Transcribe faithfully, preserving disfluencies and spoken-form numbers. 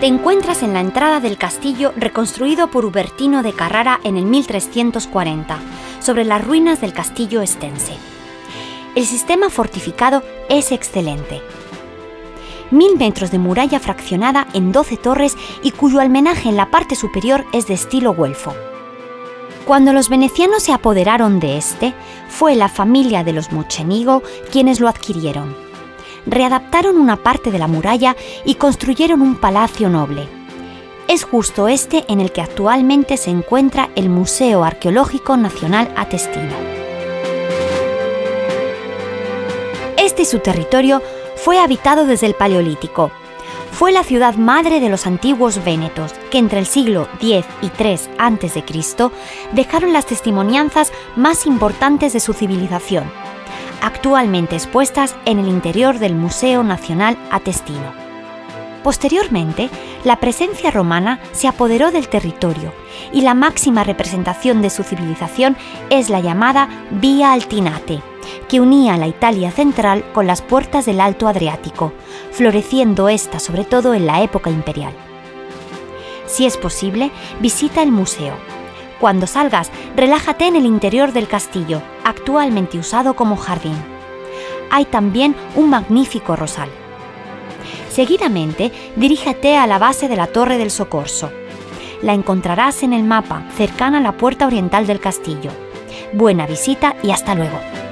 Te encuentras en la entrada del castillo reconstruido por Ubertino de Carrara en el mil trescientos cuarenta, sobre las ruinas del castillo estense. El sistema fortificado es excelente. Mil metros de muralla fraccionada en doce torres y cuyo almenaje en la parte superior es de estilo güelfo. Cuando los venecianos se apoderaron de este, fue la familia de los Mocenigo quienes lo adquirieron. Readaptaron una parte de la muralla y construyeron un palacio noble. Es justo este en el que actualmente se encuentra el Museo Arqueológico Nacional Atestino. Este y su territorio fue habitado desde el Paleolítico. Fue la ciudad madre de los antiguos vénetos, que entre el siglo diez y tres antes de Cristo dejaron las testimonianzas más importantes de su civilización, actualmente expuestas en el interior del Museo Nacional Atestino. Posteriormente, la presencia romana se apoderó del territorio y la máxima representación de su civilización es la llamada Vía Altinate, que unía la Italia central con las puertas del Alto Adriático, floreciendo esta sobre todo en la época imperial. Si es posible, visita el museo. Cuando salgas, relájate en el interior del castillo, actualmente usado como jardín. Hay también un magnífico rosal. Seguidamente, dirígete a la base de la Torre del Socorso. La encontrarás en el mapa, cercana a la puerta oriental del castillo. Buena visita y hasta luego.